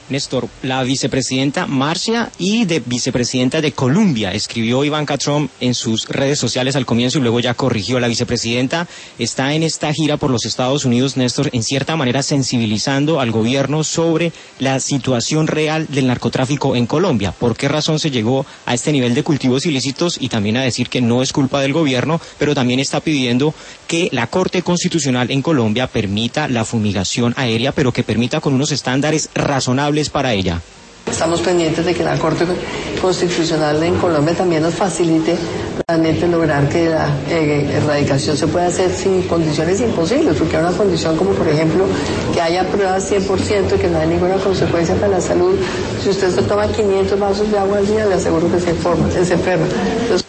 Néstor, la vicepresidenta Marcia y de vicepresidenta de Colombia, escribió Ivanka Trump en sus redes sociales al comienzo y luego ya corrigió. La vicepresidenta está en esta gira por los Estados Unidos, Néstor, en cierta manera sensibilizando al gobierno sobre la situación real del narcotráfico en Colombia. ¿Por qué razón se llegó a este nivel de cultivos ilícitos? Y también a decir que no es culpa del gobierno, pero también está pidiendo que la Corte Constitucional en Colombia permita la fumigación aérea, pero que permita con unos estándares razonables para ella. Estamos pendientes de que la Corte Constitucional en Colombia también nos facilite realmente lograr que la erradicación se pueda hacer sin condiciones imposibles, porque hay una condición como por ejemplo que haya pruebas 100% y que no hay ninguna consecuencia para la salud. Si usted se toma 500 vasos de agua al día, le aseguro que se enferma. Entonces,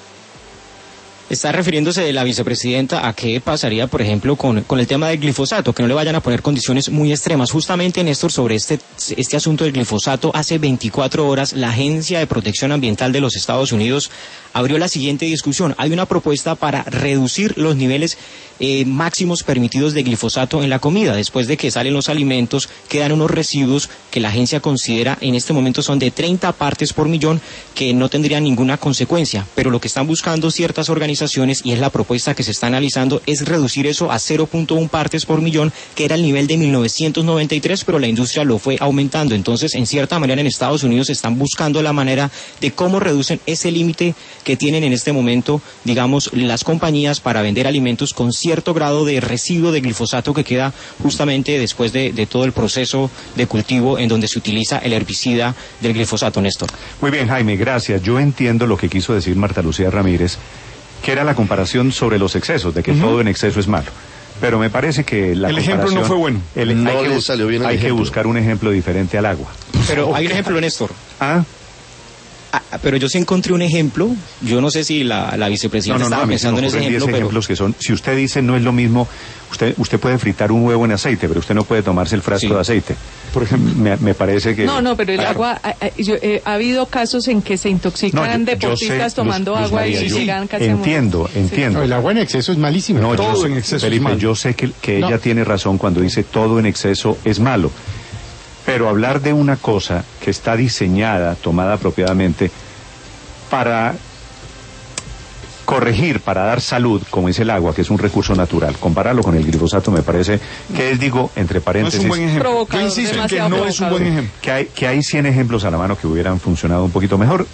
está refiriéndose de la vicepresidenta a qué pasaría, por ejemplo, con el tema del glifosato, que no le vayan a poner condiciones muy extremas. Justamente, Néstor, sobre este asunto del glifosato, hace 24 horas la Agencia de Protección Ambiental de los Estados Unidos abrió la siguiente discusión. Hay una propuesta para reducir los niveles máximos permitidos de glifosato en la comida. Después de que salen los alimentos, quedan unos residuos que la agencia considera en este momento son de 30 partes por millón, que no tendrían ninguna consecuencia. Pero lo que están buscando ciertas organizaciones, y es la propuesta que se está analizando, es reducir eso a 0.1 partes por millón, que era el nivel de 1993, pero la industria lo fue aumentando. Entonces, en cierta manera, en Estados Unidos están buscando la manera de cómo reducen ese límite que tienen en este momento, digamos, las compañías para vender alimentos con cierto grado de residuo de glifosato que queda justamente después de todo el proceso de cultivo en donde se utiliza el herbicida del glifosato, Néstor. Muy bien, Jaime, gracias. Yo entiendo lo que quiso decir Marta Lucía Ramírez, que era la comparación sobre los excesos, de que todo en exceso es malo. Pero me parece que la el ejemplo no fue bueno. Hay que buscar un ejemplo diferente al agua. Pero hay un ejemplo, Néstor. Pero yo sí encontré un ejemplo. Yo no sé si la vicepresidenta estaba pensando en ese ejemplo. 10 ejemplos que son, si usted dice no es lo mismo, usted puede fritar un huevo en aceite, pero usted no puede tomarse el frasco de aceite. Por ejemplo, me parece que... No, pero el agua, ha habido casos en que se intoxican deportistas tomando agua María, y llegan casi Entiendo. No, el agua en exceso es malísimo. No, todo en exceso Felipe, es malo. yo sé que ella tiene razón cuando dice todo en exceso es malo. Pero hablar de una cosa que está diseñada, tomada apropiadamente, para corregir, para dar salud, como es el agua, que es un recurso natural, compararlo con el glifosato me parece que es, digo, entre paréntesis... No es un buen ejemplo. Yo insisto en que no es un buen ejemplo. Que hay 100 ejemplos a la mano que hubieran funcionado un poquito mejor.